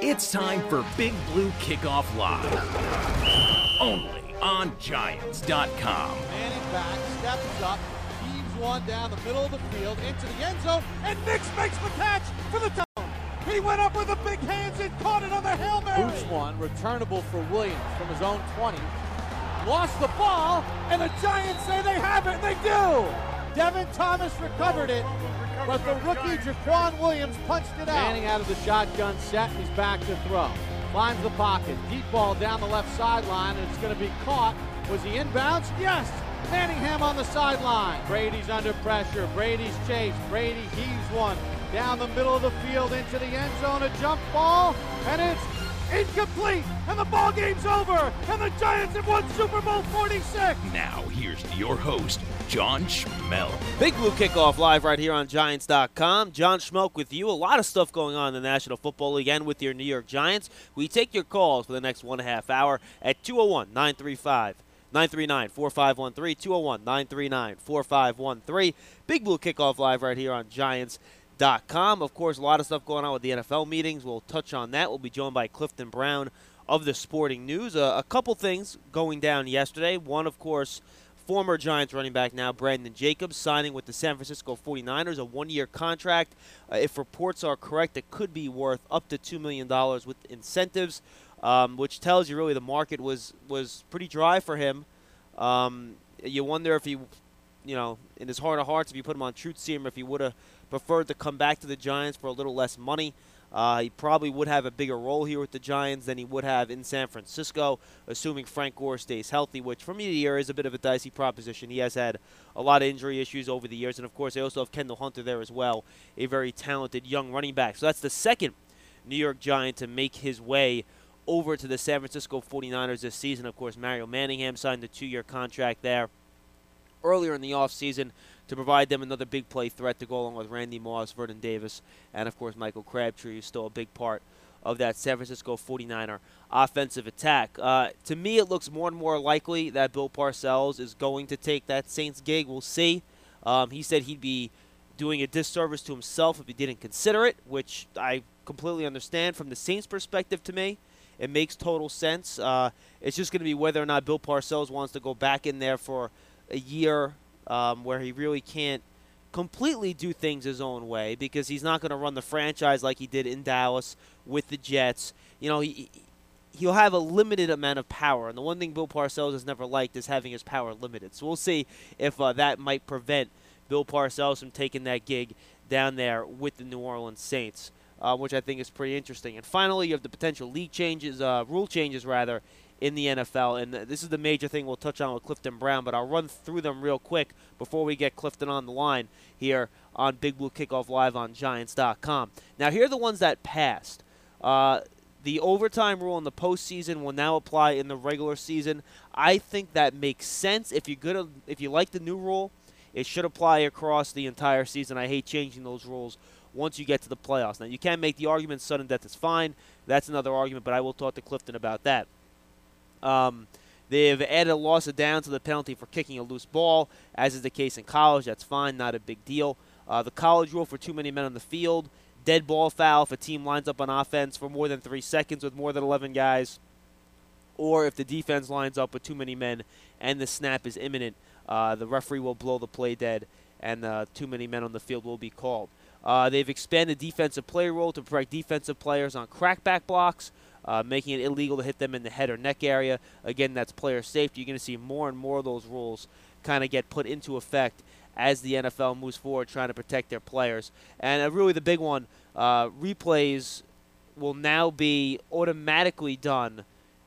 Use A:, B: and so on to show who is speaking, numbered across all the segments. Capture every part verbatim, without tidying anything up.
A: It's time for Big Blue Kickoff Live. Only on Giants dot com.
B: Manning back, steps up, heaves one down the middle of the field into the end zone, and Nix makes the catch for the touchdown. He went up with the big hands and caught it on the Hail Mary. Boots one, returnable for Williams from his own twenty. Lost the ball, and the Giants say they have it, and they do. Devin Thomas recovered it, but the rookie Jaquan Williams punched it out. Manning out of the shotgun set, he's back to throw. Finds the pocket, deep ball down the left sideline, and it's going to be caught. Was he inbounds? Yes! Manningham on the sideline. Brady's under pressure. Brady's chased. Brady heaves one down the middle of the field into the end zone. A jump ball, and it's incomplete. And the ball game's over. And the Giants have won Super Bowl forty-six.
A: Now, here's your host, John Schmelk.
C: Big Blue Kickoff Live right here on Giants dot com. John Schmelk with you. A lot of stuff going on in the National Football League and with your New York Giants. We take your calls for the next one and a half hour at two oh one, nine three five, nine three nine, four five one three, two oh one, nine three nine, four five one three. Big Blue Kickoff Live right here on Giants dot com. Of course, a lot of stuff going on with the N F L meetings. We'll touch on that. We'll be joined by Clifton Brown of the Sporting News. Uh, a couple things going down yesterday. One, of course, former Giants running back now, Brandon Jacobs, signing with the San Francisco forty-niners, a one-year contract. Uh, if reports are correct, it could be worth up to two million dollars with incentives, um, which tells you really the market was, was pretty dry for him. Um, you wonder if he, you know, in his heart of hearts, if you put him on Truth Serum, if he would have preferred to come back to the Giants for a little less money. Uh, he probably would have a bigger role here with the Giants than he would have in San Francisco, assuming Frank Gore stays healthy, which from year to year is a bit of a dicey proposition. He has had a lot of injury issues over the years, and of course they also have Kendall Hunter there as well, a very talented young running back. So that's the second New York Giant to make his way over to the San Francisco forty-niners this season. Of course, Mario Manningham signed a two-year contract there earlier in the offseason to provide them another big play threat to go along with Randy Moss, Vernon Davis, and, of course, Michael Crabtree, who's still a big part of that San Francisco forty-niner offensive attack. Uh, to me, it looks more and more likely that Bill Parcells is going to take that Saints gig. We'll see. Um, he said he'd be doing a disservice to himself if he didn't consider it, which I completely understand. From the Saints' perspective, to me, it makes total sense. Uh, it's just going to be whether or not Bill Parcells wants to go back in there for a year um, where he really can't completely do things his own way, because he's not going to run the franchise like he did in Dallas with the Jets. You know, he, he'll have a limited amount of power, and the one thing Bill Parcells has never liked is having his power limited. So we'll see if uh, that might prevent Bill Parcells from taking that gig down there with the New Orleans Saints, uh, which I think is pretty interesting. And finally, you have the potential league changes, uh, rule changes rather, in the N F L, and this is the major thing we'll touch on with Clifton Brown, but I'll run through them real quick before we get Clifton on the line here on Big Blue Kickoff Live on Giants dot com. Now, here are the ones that passed. Uh, the overtime rule in the postseason will now apply in the regular season. I think that makes sense. If you're good, if you like the new rule, it should apply across the entire season. I hate changing those rules once you get to the playoffs. Now, you can make the argument sudden death is fine. That's another argument, but I will talk to Clifton about that. Um, they've added a loss of down to the penalty for kicking a loose ball, as is the case in college. That's fine, not a big deal. Uh, the college rule for too many men on the field, dead ball foul if a team lines up on offense for more than three seconds with more than eleven guys, or if the defense lines up with too many men and the snap is imminent, uh, the referee will blow the play dead and uh, too many men on the field will be called. Uh, they've expanded defensive player rule to protect defensive players on crackback blocks, Uh, making it illegal to hit them in the head or neck area. Again, that's player safety. You're going to see more and more of those rules kind of get put into effect as the N F L moves forward trying to protect their players. And uh, really the big one, uh, replays will now be automatically done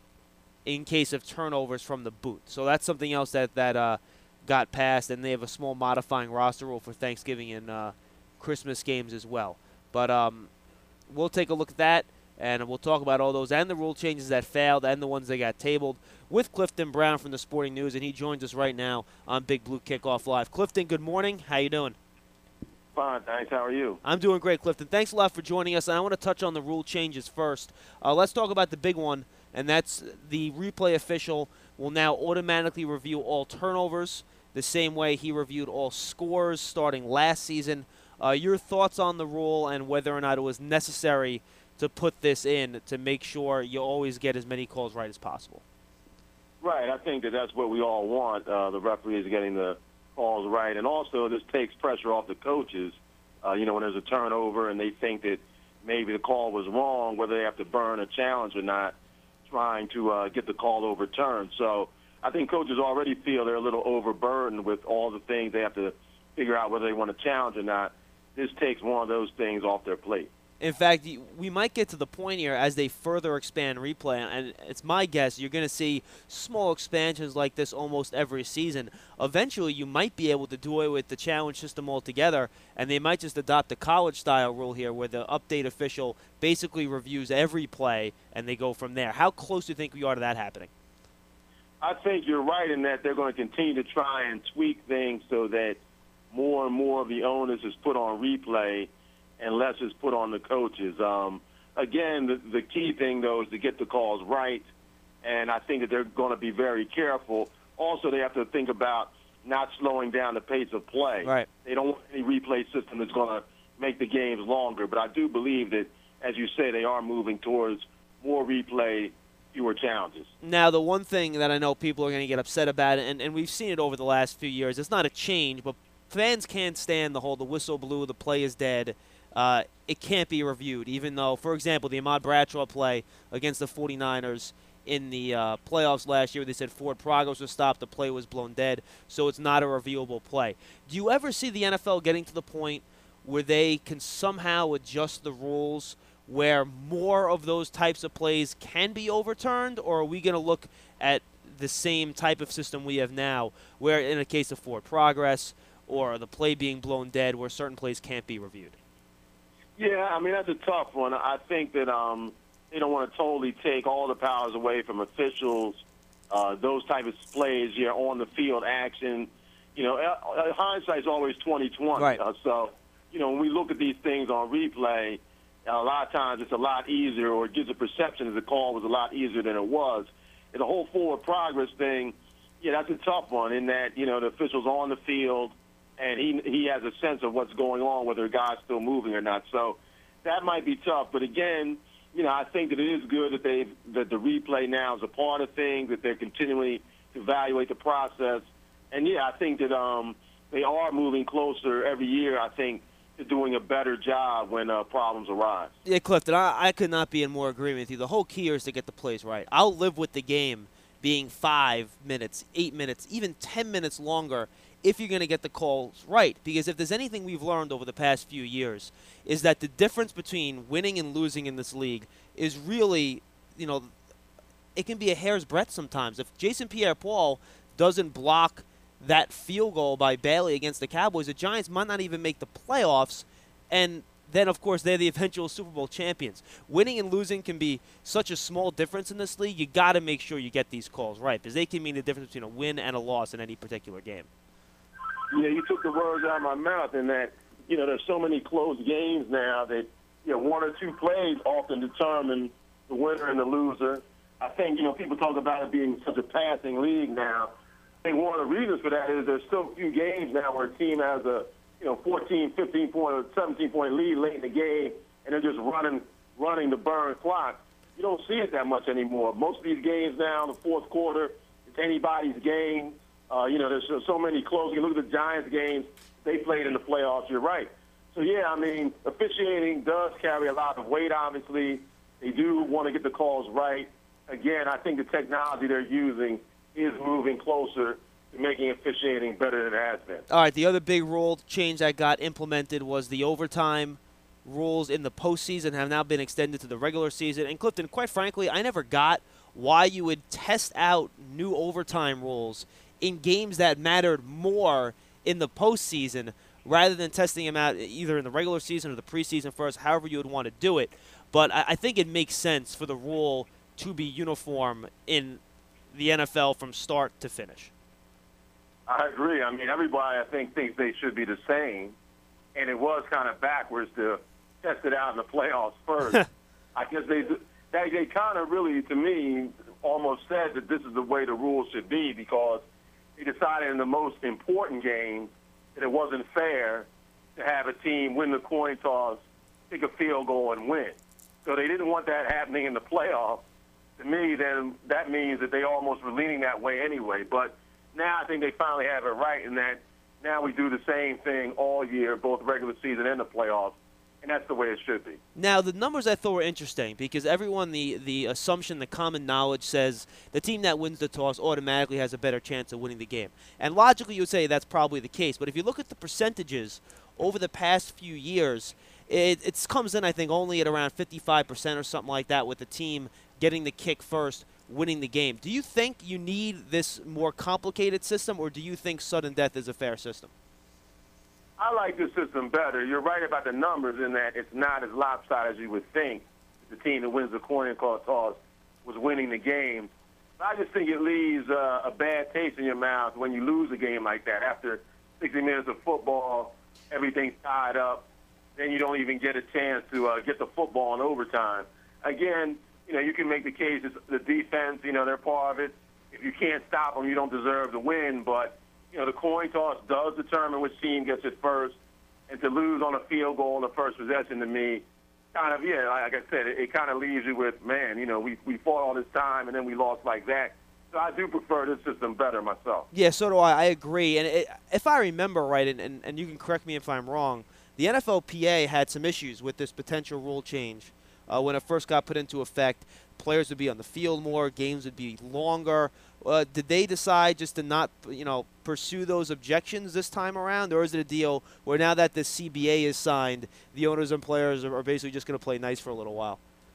C: in case of turnovers from the boot. So that's something else that, that uh, got passed, and they have a small modifying roster rule for Thanksgiving and uh, Christmas games as well. But um, we'll take a look at that. And we'll talk about all those and the rule changes that failed and the ones that got tabled with Clifton Brown from the Sporting News, and he joins us right now on Big Blue Kickoff Live. Clifton, good morning. How you doing?
D: Fine, thanks. How are you?
C: I'm doing great, Clifton. Thanks a lot for joining us. And I want to touch on the rule changes first. Uh, let's talk about the big one, and that's the replay official will now automatically review all turnovers the same way he reviewed all scores starting last season. Uh, your thoughts on the rule and whether or not it was necessary to put this in to make sure you always get as many calls right as possible.
D: Right. I think that that's what we all want. Uh, the referees getting the calls right, and also this takes pressure off the coaches. Uh, you know, when there's a turnover and they think that maybe the call was wrong, whether they have to burn a challenge or not, trying to uh, get the call overturned. So I think coaches already feel they're a little overburdened with all the things they have to figure out whether they want to challenge or not. This takes one of those things off their plate.
C: In fact, we might get to the point here as they further expand replay, and it's my guess you're going to see small expansions like this almost every season. Eventually, you might be able to do away with the challenge system altogether, and they might just adopt the college-style rule here where the update official basically reviews every play, and they go from there. How close do you think we are to that happening?
D: I think you're right in that they're going to continue to try and tweak things so that more and more of the onus is put on replay and less is put on the coaches. Um, again, the, the key thing, though, is to get the calls right, and I think that they're going to be very careful. Also, they have to think about not slowing down the pace of play.
C: Right.
D: They don't want any replay system that's going to make the games longer, but I do believe that, as you say, they are moving towards more replay, fewer challenges.
C: Now, the one thing that I know people are going to get upset about, and, and we've seen it over the last few years, it's not a change, but fans can't stand the whole the whistle blew, the play is dead. Uh, it can't be reviewed, even though, for example, the Ahmad Bradshaw play against the forty-niners in the uh, playoffs last year, they said forward progress was stopped, the play was blown dead, so it's not a reviewable play. Do you ever see the N F L getting to the point where they can somehow adjust the rules where more of those types of plays can be overturned, or are we going to look at the same type of system we have now, where in a case of forward progress or the play being blown dead, where certain plays can't be reviewed?
D: Yeah, I mean, that's a tough one. I think that um, they don't want to totally take all the powers away from officials, uh, those type of plays, yeah, on-the-field action. You know, uh, hindsight's always twenty twenty.
C: Right.
D: Uh, so, you know, when we look at these things on replay, a lot of times it's a lot easier, or it gives a perception that the call was a lot easier than it was. And the whole forward progress thing, yeah, that's a tough one in that, you know, the official's on the field, and he he has a sense of what's going on, whether a guy's still moving or not. So that might be tough. But again, you know, I think that it is good that they that the replay now is a part of things, that they're continually to evaluate the process. And yeah, I think that um, they are moving closer every year, I think, to doing a better job when uh, problems arise.
C: Yeah, Clifton, I, I could not be in more agreement with you. The whole key here is to get the plays right. I'll live with the game being five minutes, eight minutes, even ten minutes longer if you're going to get the calls right. Because if there's anything we've learned over the past few years is that the difference between winning and losing in this league is really, you know, it can be a hair's breadth sometimes. If Jason Pierre-Paul doesn't block that field goal by Bailey against the Cowboys, the Giants might not even make the playoffs, and then, of course, they're the eventual Super Bowl champions. Winning and losing can be such a small difference in this league. You got to make sure you get these calls right, because they can mean the difference between a win and a loss in any particular game.
D: Yeah, you took the words out of my mouth in that, you know, there's so many close games now that, you know, one or two plays often determine the winner and the loser. I think, you know, people talk about it being such a passing league now. I think one of the reasons for that is there's still a few games now where a team has a, you know, fourteen, fifteen point, or seventeen point lead late in the game, and they're just running, running the burn clock. You don't see it that much anymore. Most of these games now, the fourth quarter, it's anybody's game. Uh, you know, there's so, so many close games. Look at the Giants games they played in the playoffs. You're right. So, yeah, I mean, officiating does carry a lot of weight, obviously. They do want to get the calls right. Again, I think the technology they're using is moving closer to making officiating better than it has been.
C: All right, the other big rule change that got implemented was the overtime rules in the postseason have now been extended to the regular season. And, Clifton, quite frankly, I never got why you would test out new overtime rules in games that mattered more in the postseason rather than testing them out either in the regular season or the preseason first, however you would want to do it. But I, I think it makes sense for the rule to be uniform in the N F L from start to finish.
D: I agree. I mean, everybody, I think, thinks they should be the same, and it was kind of backwards to test it out in the playoffs first. I guess they they, they kind of really, to me, almost said that this is the way the rules should be, because they decided in the most important game that it wasn't fair to have a team win the coin toss, kick a field goal, and win. So they didn't want that happening in the playoffs. To me, then that means that they almost were leaning that way anyway. But now I think they finally have it right in that now we do the same thing all year, both regular season and the playoffs, and that's the way it should be.
C: Now, the numbers I thought were interesting because everyone, the, the assumption, the common knowledge says the team that wins the toss automatically has a better chance of winning the game. And logically, you would say that's probably the case. But if you look at the percentages over the past few years, it, it comes in, I think, only at around fifty-five percent or something like that with the team getting the kick first, winning the game. Do you think you need this more complicated system, or do you think sudden death is a fair system?
D: I like this system better. You're right about the numbers in that it's not as lopsided as you would think. The team that wins the coin toss was winning the game. But I just think it leaves uh, a bad taste in your mouth when you lose a game like that. After sixty minutes of football, everything's tied up, then you don't even get a chance to uh, get the football in overtime. Again, you know, you can make the case it's the defense, you know, they're part of it. If you can't stop them, you don't deserve to win. But, you know, the coin toss does determine which team gets it first. And to lose on a field goal in the first possession, to me, kind of, yeah, like I said, it, it kind of leaves you with, man, you know, we, we fought all this time and then we lost like that. So I do prefer this system better myself.
C: Yeah, so do I. I agree. And it, if I remember right, and, and, and you can correct me if I'm wrong, the N F L P A had some issues with this potential rule change. Uh, when it first got put into effect, players would be on the field more, games would be longer. Uh, did they decide just to not, you know, pursue those objections this time around, or is it a deal where now that the C B A is signed, the owners and players are basically just going to play nice for a little while?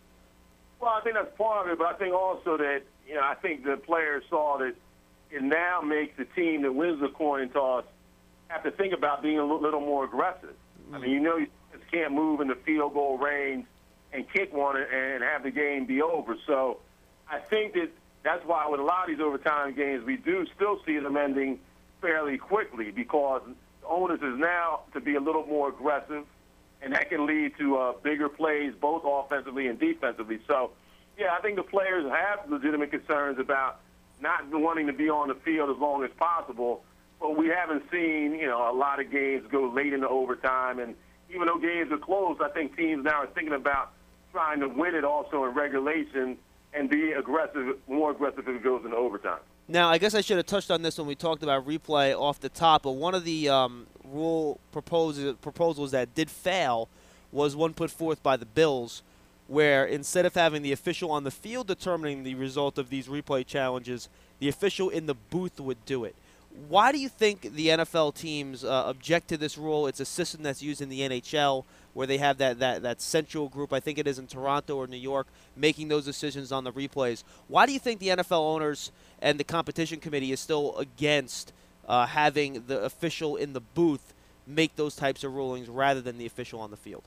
D: Well, I think that's part of it, but I think also that, you know, I think the players saw that it now makes the team that wins the coin toss have to think about being a little more aggressive. Mm-hmm. I mean, you know, you just can't move in the field goal range and kick one and have the game be over. So I think that that's why with a lot of these overtime games, we do still see them ending fairly quickly because the onus is now to be a little more aggressive, and that can lead to uh, bigger plays both offensively and defensively. So, yeah, I think the players have legitimate concerns about not wanting to be on the field as long as possible, but we haven't seen, you know, a lot of games go late into overtime. And even though games are close, I think teams now are thinking about trying to win it also in regulation and be aggressive, more aggressive if it goes into overtime.
C: Now, I guess I should have touched on this when we talked about replay off the top, but one of the um, rule propos- proposals that did fail was one put forth by the Bills, where instead of having the official on the field determining the result of these replay challenges, the official in the booth would do it. Why do you think the N F L teams uh, object to this rule? It's a system that's used in the N H L where they have that, that, that central group, I think it is in Toronto or New York, making those decisions on the replays. Why do you think the N F L owners and the competition committee is still against uh, having the official in the booth make those types of rulings rather than the official on the field?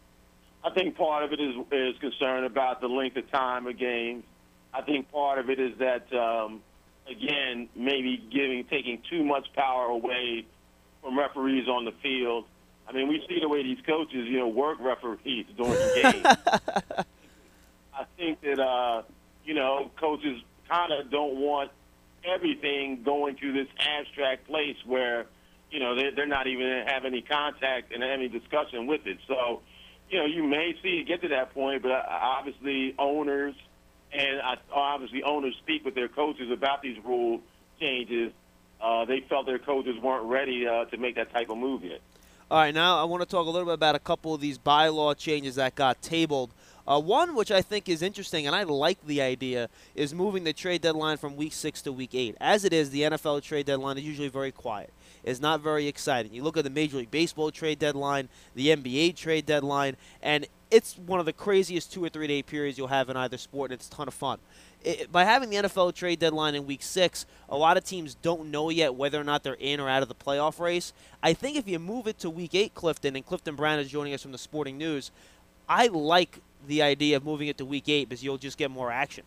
D: I think part of it is, is concern about the length of time of games. I think part of it is that um, – again, maybe giving, taking too much power away from referees on the field. I mean, we see the way these coaches, you know, work referees during the game. I think that, uh, you know, coaches kind of don't want everything going to this abstract place where, you know, they're, they're not even have any contact and any discussion with it. So, you know, you may see it get to that point, but obviously owners – and obviously owners speak with their coaches about these rule changes. Uh, they felt their coaches weren't ready uh, to make that type of move yet.
C: All right, now I want to talk a little bit about a couple of these bylaw changes that got tabled. Uh, one, which I think is interesting, and I like the idea, is moving the trade deadline from week six to week eight. As it is, the N F L trade deadline is usually very quiet. It's not very exciting. You look at the Major League Baseball trade deadline, the N B A trade deadline, and it's one of the craziest two or three day periods you'll have in either sport, and it's a ton of fun. It, by having the N F L trade deadline in week six, a lot of teams don't know yet whether or not they're in or out of the playoff race. I think if you move it to week eight, Clifton, and Clifton Brown is joining us from the Sporting News, I like the idea of moving it to week eight because you'll just get more action.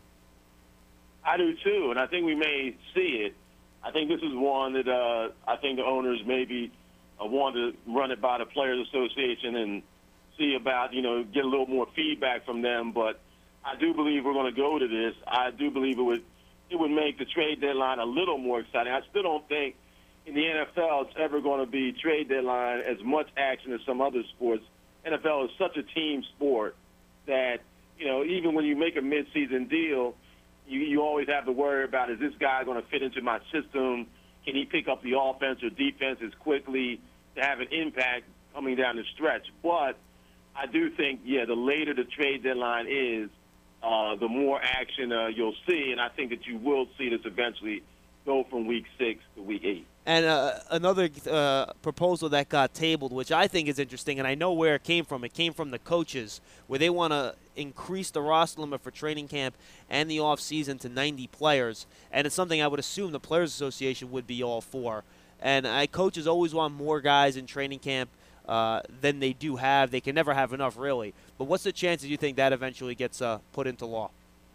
D: I do too, and I think we may see it. I think this is one that uh, I think the owners maybe uh, want to run it by the Players Association and see about, you know, get a little more feedback from them. But I do believe we're going to go to this. I do believe it would it would make the trade deadline a little more exciting. I still don't think in the N F L it's ever going to be trade deadline as much action as some other sports. N F L is such a team sport that you know, even when you make a midseason deal, you, you always have to worry about, is this guy going to fit into my system? Can he pick up the offense or defense as quickly to have an impact coming down the stretch? But I do think, yeah, the later the trade deadline is, uh, the more action uh, you'll see, and I think that you will see this eventually go from week six to week eight.
C: And uh, another uh, proposal that got tabled, which I think is interesting, and I know where it came from. It came from the coaches, where they want to increase the roster limit for training camp and the offseason to ninety players. And it's something I would assume the Players Association would be all for. And I, coaches always want more guys in training camp uh, than they do have. They can never have enough, really. But what's the chances you think that eventually gets uh, put into law?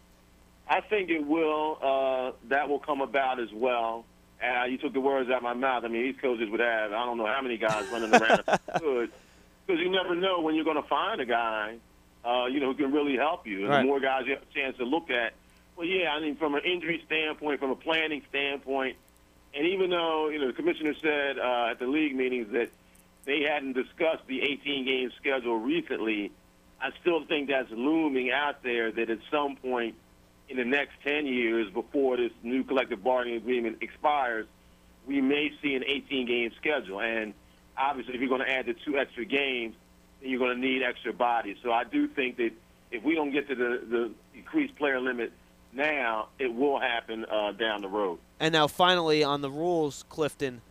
D: I think it will. Uh, that will come about as well. Uh, you took the words out of my mouth. I mean, these coaches would have, I don't know how many guys running around if they could, because you never know when you're going to find a guy, uh, you know, who can really help you. And
C: right.
D: The more guys you have a chance to look at, well, yeah, I mean, from an injury standpoint, from a planning standpoint, and even though, you know, the commissioner said uh, at the league meetings that they hadn't discussed the eighteen-game schedule recently, I still think that's looming out there that at some point in the next ten years before this new collective bargaining agreement expires, we may see an eighteen-game schedule. And obviously, if you're going to add the two extra games, then you're going to need extra bodies. So I do think that if we don't get to the, the increased player limit now, it will happen uh, down the road.
C: And now finally on the rules, Clifton,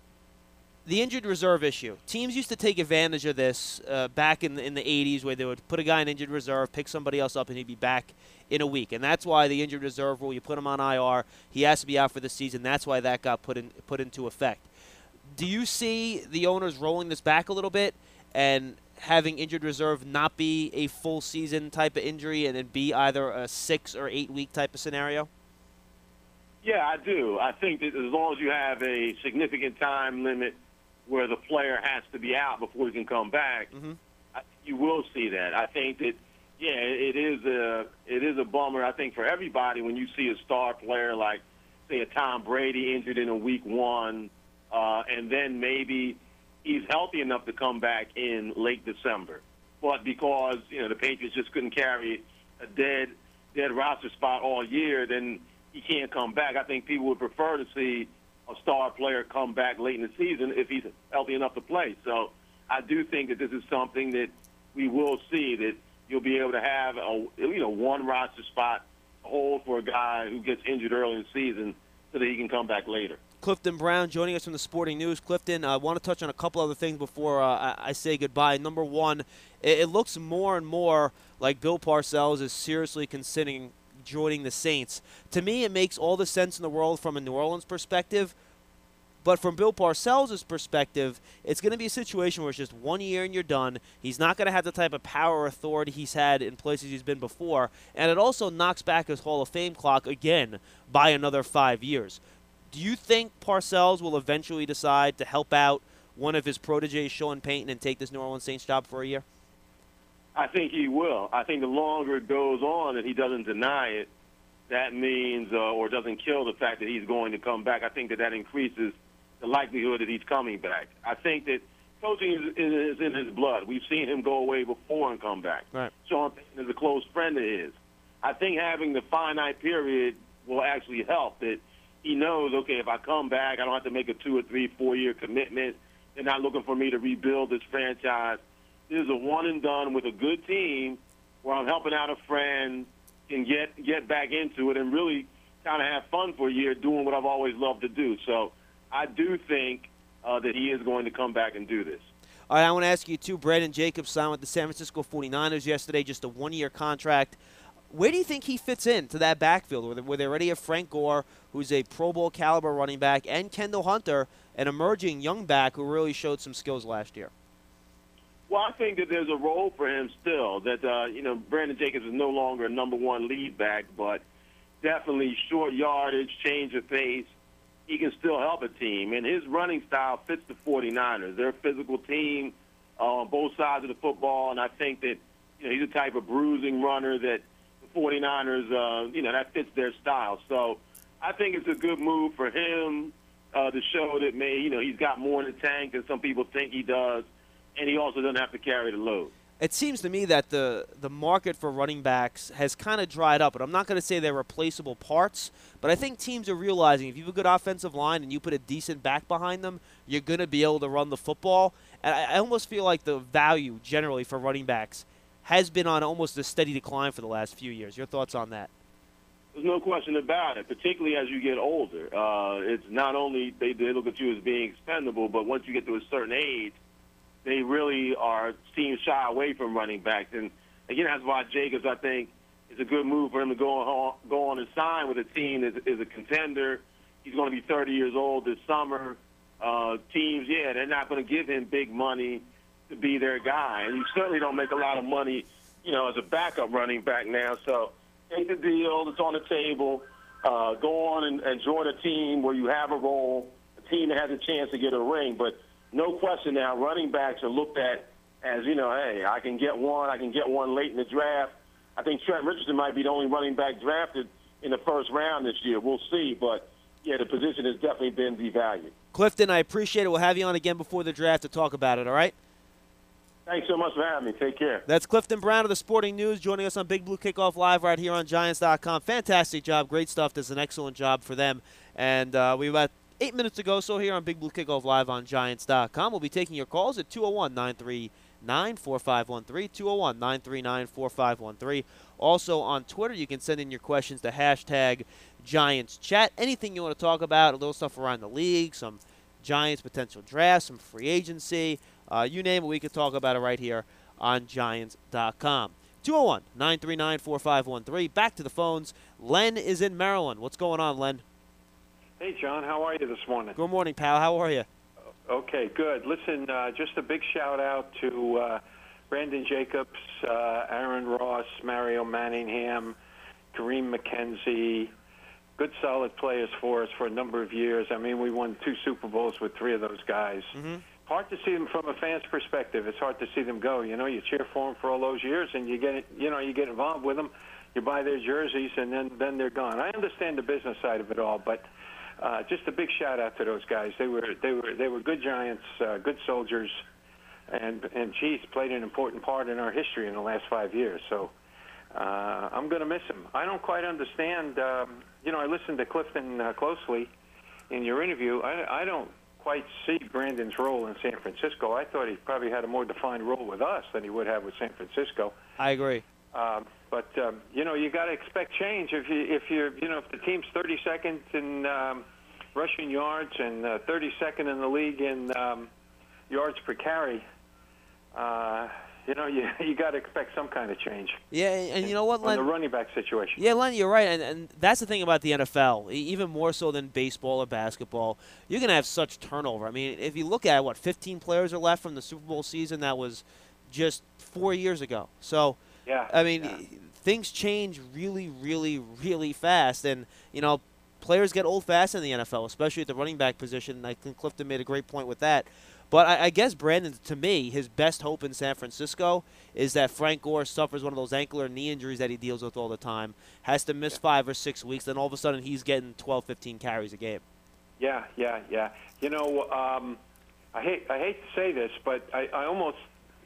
C: the injured reserve issue. Teams used to take advantage of this uh, back in the, in the eighties, where they would put a guy in injured reserve, pick somebody else up, and he'd be back in a week. And that's why the injured reserve rule, you put him on I R, he has to be out for the season. That's why that got put in put into effect. Do you see the owners rolling this back a little bit and having injured reserve not be a full season type of injury and it be either a six or eight week type of scenario?
D: Yeah, I do. I think that as long as you have a significant time limit where the player has to be out before he can come back, mm-hmm. I, you will see that. I think that, yeah, it is a it is a bummer, I think, for everybody when you see a star player like, say, a Tom Brady injured in a week one, uh, and then maybe he's healthy enough to come back in late December. But because, you know, the Patriots just couldn't carry a dead dead roster spot all year, then he can't come back. I think people would prefer to see a star player come back late in the season if he's healthy enough to play. So I do think that this is something that we will see, that you'll be able to have a, you know, one roster spot hold for a guy who gets injured early in the season so that he can come back later.
C: Clifton Brown joining us from the Sporting News. Clifton, I want to touch on a couple other things before uh, I say goodbye. Number one, it, it looks more and more like Bill Parcells is seriously considering joining the Saints. To me, it makes all the sense in the world from a New Orleans perspective. But from Bill Parcells' perspective, it's going to be a situation where it's just one year and you're done. He's not going to have the type of power or authority he's had in places he's been before. And it also knocks back his Hall of Fame clock again by another five years. Do you think Parcells will eventually decide to help out one of his proteges, Sean Payton, and take this New Orleans Saints job for a year?
D: I think he will. I think the longer it goes on and he doesn't deny it, that means uh, or doesn't kill the fact that he's going to come back. I think that that increases the likelihood that he's coming back. I think that coaching is, is in his blood. We've seen him go away before and come back.
C: Right.
D: Sean Payton is a close friend of his. I think having the finite period will actually help, that he knows, okay, if I come back, I don't have to make a two- or three, four-year commitment. They're not looking for me to rebuild this franchise. This is a one-and-done with a good team where I'm helping out a friend and get, get back into it and really kind of have fun for a year doing what I've always loved to do. So I do think uh, that he is going to come back and do this.
C: All right, I want to ask you, too, Brandon Jacobs signed with the San Francisco forty-niners yesterday, just a one-year contract. Where do you think he fits into that backfield, where they, where they already have Frank Gore, who's a Pro Bowl caliber running back, and Kendall Hunter, an emerging young back who really showed some skills last year?
D: Well, I think that there's a role for him still, that, uh, you know, Brandon Jacobs is no longer a number one lead back, but definitely short yardage, change of pace. He can still help a team, and his running style fits the forty-niners. They're a physical team uh, on both sides of the football, and I think that, you know, he's the type of bruising runner that the forty-niners, uh, you know, that fits their style. So I think it's a good move for him uh, to show that, may, you know, he's got more in the tank than some people think he does, and he also doesn't have to carry the load.
C: It seems to me that the the market for running backs has kind of dried up, but I'm not going to say they're replaceable parts. But I think teams are realizing if you have a good offensive line and you put a decent back behind them, you're going to be able to run the football. And I, I almost feel like the value generally for running backs has been on almost a steady decline for the last few years. Your thoughts on that?
D: There's no question about it, particularly as you get older. Uh, it's not only they, they look at you as being expendable, but once you get to a certain age, they really are teams shy away from running backs. And, again, that's why Jacobs, I think, is a good move for him to go on, go on and sign with a team that is a contender. He's going to be thirty years old this summer. Uh, teams, yeah, they're not going to give him big money to be their guy. And you certainly don't make a lot of money, you know, as a backup running back now. So take the deal that's on the table. Uh, go on and, and join a team where you have a role, a team that has a chance to get a ring. But no question now, running backs are looked at as, you know, hey, I can get one, I can get one late in the draft. I think Trent Richardson might be the only running back drafted in the first round this year. We'll see, but, yeah, the position has definitely been devalued.
C: Clifton, I appreciate it. We'll have you on again before the draft to talk about it, all right?
D: Thanks so much for having me. Take care.
C: That's Clifton Brown of the Sporting News joining us on Big Blue Kickoff Live right here on Giants dot com. Fantastic job. Great stuff. Does an excellent job for them. And uh, we've got eight minutes to go, so here on Big Blue Kickoff Live on Giants dot com. We'll be taking your calls at two oh one, nine three nine, four five one three, two oh one, nine three nine, four five one three. Also on Twitter, you can send in your questions to hashtag Giants Chat. Anything you want to talk about, a little stuff around the league, some Giants potential drafts, some free agency. Uh, you name it, we could talk about it right here on Giants dot com. two oh one, nine three nine, four five one three. Back to the phones. Len is in Maryland. What's going on, Len?
E: Hey, John. How are you this morning?
C: Good morning, pal. How are you?
E: Okay, good. Listen, uh, just a big shout-out to uh, Brandon Jacobs, uh, Aaron Ross, Mario Manningham, Kareem McKenzie. Good, solid players for us for a number of years. I mean, we won two Super Bowls with three of those guys.
C: Mm-hmm.
E: Hard to see them from a fan's perspective. It's hard to see them go. You know, you cheer for them for all those years, and you get, you know, you get involved with them. You buy their jerseys, and then then they're gone. I understand the business side of it all, but uh, just a big shout out to those guys. They were they were they were good Giants, uh, good soldiers, and and geez, played an important part in our history in the last five years. So uh, I'm going to miss them. I don't quite understand. Um, you know, I listened to Clifton uh, closely in your interview. I, I don't quite see Brandon's role in San Francisco. I thought he probably had a more defined role with us than he would have with San Francisco.
C: I agree.
E: Um, but um, you know, you got to expect change if you if you you know if the team's thirty-second in um, rushing yards and uh, thirty-second in the league in um, yards per carry. Uh, you know, you you got to expect some kind of change.
C: Yeah, and
E: in,
C: you know what, Len?
E: On the running back situation.
C: Yeah, Len, you're right, and, and that's the thing about the N F L. Even more so than baseball or basketball, you're going to have such turnover. I mean, if you look at what fifteen players are left from the Super Bowl season, that was just four years ago. So,
E: yeah,
C: I mean,
E: yeah.
C: things change really, really, really fast, and you know, players get old fast in the N F L, especially at the running back position. I think Clifton made a great point with that. But I, I guess Brandon, to me, his best hope in San Francisco is that Frank Gore suffers one of those ankle or knee injuries that he deals with all the time, has to miss five or six weeks, then all of a sudden he's getting twelve, fifteen carries a game.
E: Yeah, yeah, yeah. You know, um, I hate I hate to say this, but I, I almost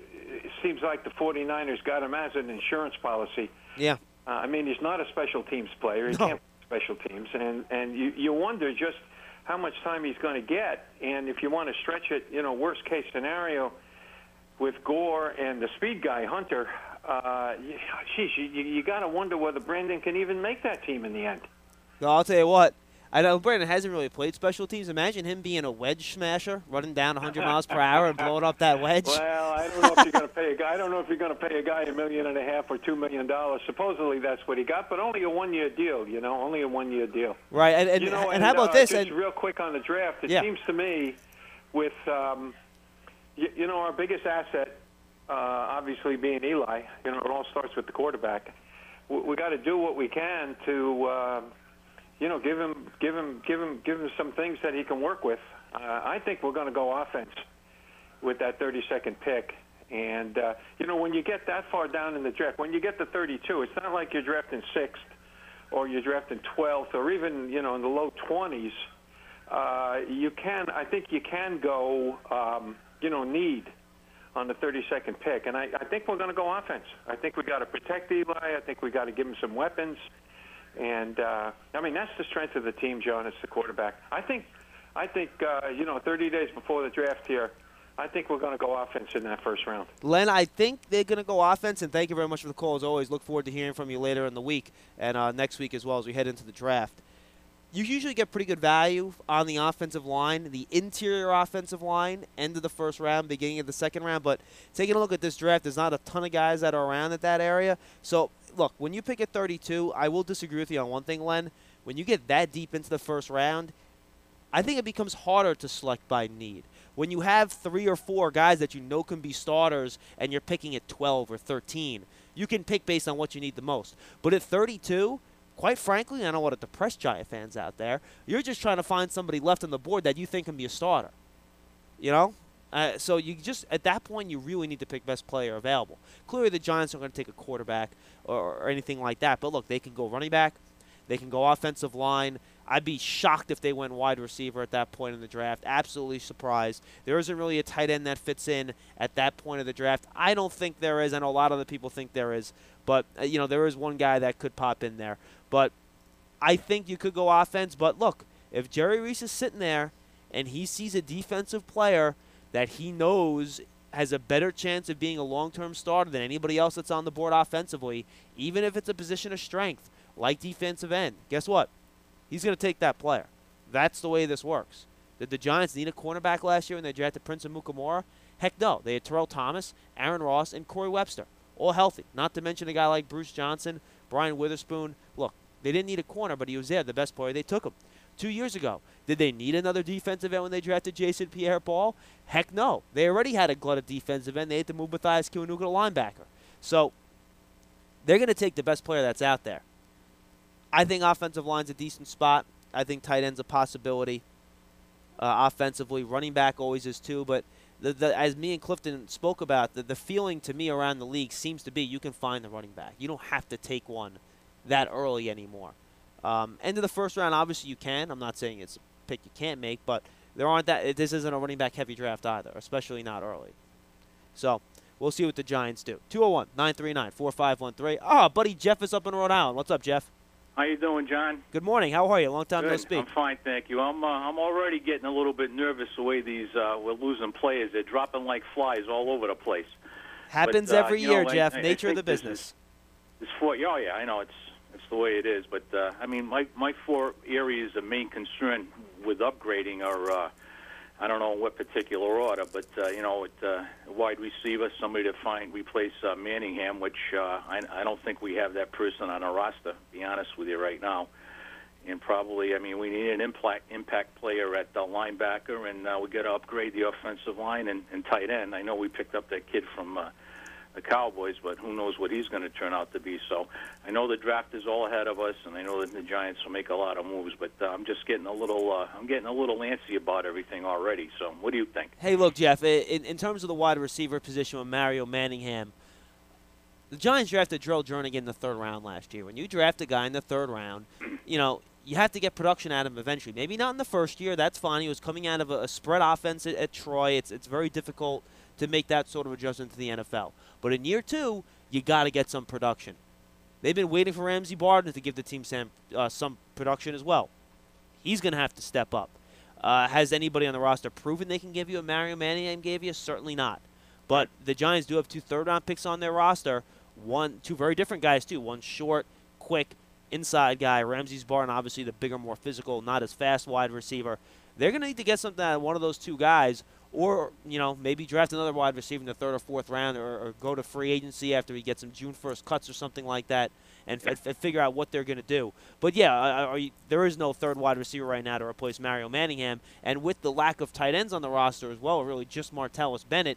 E: it seems like the 49ers got him as an insurance policy.
C: Yeah.
E: Uh, I mean, he's not a special teams player. He
C: No.
E: can't play special teams, and and you you wonder just how much time he's going to get. And if you want to stretch it, you know, worst case scenario with Gore and the speed guy, Hunter, uh, geez, you, you got to wonder whether Brandon can even make that team in the end.
C: No, I'll tell you what. I know Brandon hasn't really played special teams. Imagine him being a wedge smasher, running down one hundred miles per hour and blowing up that wedge.
E: Well, I don't know if you're going to pay a guy. I don't know if you're going to pay a guy a million and a half or two million dollars. Supposedly that's what he got, but only a one-year deal. You know, only a one-year deal.
C: Right, and and,
E: you know,
C: and,
E: and
C: how about
E: uh,
C: this?
E: Just
C: And,
E: real quick on the draft, it
C: Yeah.
E: seems to me, with um, you, you know, our biggest asset, uh, obviously being Eli. You know, it all starts with the quarterback. We, we got to do what we can to. Uh, You know, give him, give him, give him, give him some things that he can work with. Uh, I think we're going to go offense with that thirty-second pick. And uh, you know, when you get that far down in the draft, when you get to thirty-two, it's not like you're drafting sixth or you're drafting twelfth or even you know in the low twenties. Uh, you can, I think, you can go, um, you know, need on the thirty-second pick. And I, I think we're going to go offense. I think we got to protect Eli. I think we got to give him some weapons. And uh, I mean, that's the strength of the team, John. It's the quarterback. I think, I think uh, you know, thirty days before the draft here, I think we're going to go offense in that first round.
C: Len, I think they're going to go offense, and thank you very much for the call as always. Look forward to hearing from you later in the week and uh, next week as well as we head into the draft. You usually get pretty good value on the offensive line, the interior offensive line, end of the first round, beginning of the second round. But taking a look at this draft, there's not a ton of guys that are around at that area. So, look, when you pick at thirty-two, I will disagree with you on one thing, Len. When you get that deep into the first round, I think it becomes harder to select by need. When you have three or four guys that you know can be starters and you're picking at twelve or thirteen, you can pick based on what you need the most. But at thirty-two, quite frankly, I don't want to depress Giant fans out there, you're just trying to find somebody left on the board that you think can be a starter. You know? Uh, so you just, at that point, you really need to pick best player available. Clearly, the Giants aren't going to take a quarterback or, or anything like that. But look, they can go running back. They can go offensive line. I'd be shocked if they went wide receiver at that point in the draft. Absolutely surprised. There isn't really a tight end that fits in at that point of the draft. I don't think there is. I know a lot of other people think there is. But, uh, you know, there is one guy that could pop in there. But I think you could go offense. But, look, if Jerry Reese is sitting there and he sees a defensive player that he knows has a better chance of being a long-term starter than anybody else that's on the board offensively, even if it's a position of strength, like defensive end, guess what? He's going to take that player. That's the way this works. Did the Giants need a cornerback last year when they drafted Prince Amukamara? Heck no. They had Terrell Thomas, Aaron Ross, and Corey Webster, all healthy. Not to mention a guy like Bruce Johnson, Brian Witherspoon. Look, they didn't need a corner, but he was there, the best player. They took him. Two years ago, did they need another defensive end when they drafted Jason Pierre-Paul? Heck no. They already had a glut of defensive end. They had to move Matthias Kiwanuka to linebacker. So they're going to take the best player that's out there. I think offensive line's a decent spot. I think tight end's a possibility uh, offensively. Running back always is too. But the, the, as me and Clifton spoke about, the, the feeling to me around the league seems to be you can find the running back. You don't have to take one that early anymore. Um, end of the first round, obviously you can. I'm not saying it's a pick you can't make, but there aren't that. This isn't a running back heavy draft either, especially not early. So we'll see what the Giants do. two oh one, nine three nine, four five one three. Ah, buddy Jeff is up in Rhode Island. What's up, Jeff?
F: How you doing, John?
C: Good morning. How are you? Long time
F: Good.
C: no speak.
F: I'm fine, thank you. I'm uh, I'm already getting a little bit nervous the way these uh, we're losing players. They're dropping like flies all over the place.
C: Happens
F: but, uh,
C: every
F: you know,
C: year,
F: I,
C: Jeff.
F: I,
C: Nature
F: I
C: of the
F: this
C: business.
F: Is, this four, oh yeah, I know it's it's the way it is. But uh, I mean, my my four areas of main concern with upgrading are. Uh, I don't know in what particular order, but, uh, you know, with uh, wide receiver, somebody to find, replace uh, Manningham, which uh, I, I don't think we have that person on our roster, to be honest with you right now. And probably, I mean, we need an impact, impact player at the linebacker, and uh, we got to upgrade the offensive line and, and tight end. I know we picked up that kid from uh, the Cowboys, but who knows what he's going to turn out to be. So I know the draft is all ahead of us, and I know that the Giants will make a lot of moves, but uh, I'm just getting a little uh, I'm getting a little antsy about everything already. So what do you think?
C: Hey, look, Jeff, in, in terms of the wide receiver position with Mario Manningham, the Giants drafted Drell Jernigan in the third round last year. When you draft a guy in the third round, you know, you have to get production out of him eventually. Maybe not in the first year. That's fine. He was coming out of a, a spread offense at, at Troy. It's it's very difficult to make that sort of adjustment to the N F L. But in year two, you got to get some production. They've been waiting for Ramsey Barden to give the team some, uh, some production as well. He's going to have to step up. Uh, has anybody on the roster proven they can give you a Mario Manningham gave you? Certainly not. But the Giants do have two third-round picks on their roster. One, two very different guys, too. One short, quick, inside guy. Ramsey Barden, obviously the bigger, more physical, not as fast wide receiver. They're going to need to get something out of one of those two guys, or, you know, maybe draft another wide receiver in the third or fourth round, or, or go to free agency after he gets some June first cuts or something like that, and, f- and figure out what they're going to do. But, yeah, are you, there is no third wide receiver right now to replace Mario Manningham, and with the lack of tight ends on the roster as well, really just Martellus Bennett,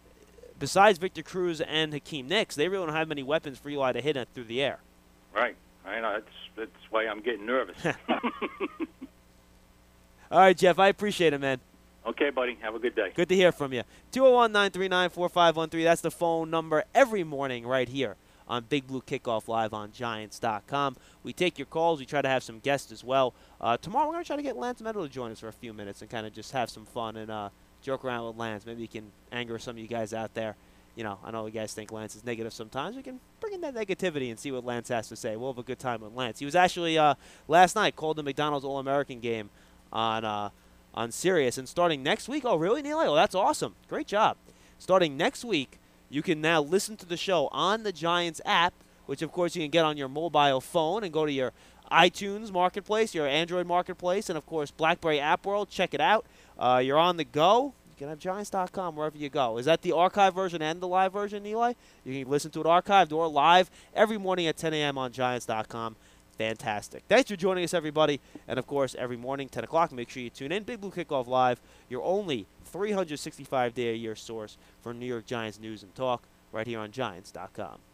C: besides Victor Cruz and Hakeem Nicks, they really don't have many weapons for Eli to hit it through the air.
F: Right. I know. That's, that's why I'm getting nervous.
C: All right, Jeff, I appreciate it, man.
F: Okay, buddy. Have a good day.
C: Good to hear from you. two oh one, nine three nine, four five one three. That's the phone number every morning right here on Big Blue Kickoff Live on Giants dot com. We take your calls. We try to have some guests as well. Uh, tomorrow we're going to try to get Lance Meadow to join us for a few minutes and kind of just have some fun and uh, joke around with Lance. Maybe you can anger some of you guys out there. You know, I know you guys think Lance is negative sometimes. We can bring in that negativity and see what Lance has to say. We'll have a good time with Lance. He was actually, uh, last night, called the McDonald's All-American game on uh, on Sirius. And starting next week, oh, really, Neil? Oh, that's awesome. Great job. Starting next week, you can now listen to the show on the Giants app, which, of course, you can get on your mobile phone and go to your iTunes Marketplace, your Android Marketplace, and, of course, BlackBerry App World. Check it out. Uh, you're on the go. You can have Giants dot com wherever you go. Is that the archive version and the live version, Eli? You can listen to it archived or live every morning at ten a.m. on Giants dot com. Fantastic. Thanks for joining us, everybody. And, of course, every morning, ten o'clock, make sure you tune in. Big Blue Kickoff Live, your only three hundred sixty-five day a year source for New York Giants news and talk right here on Giants dot com.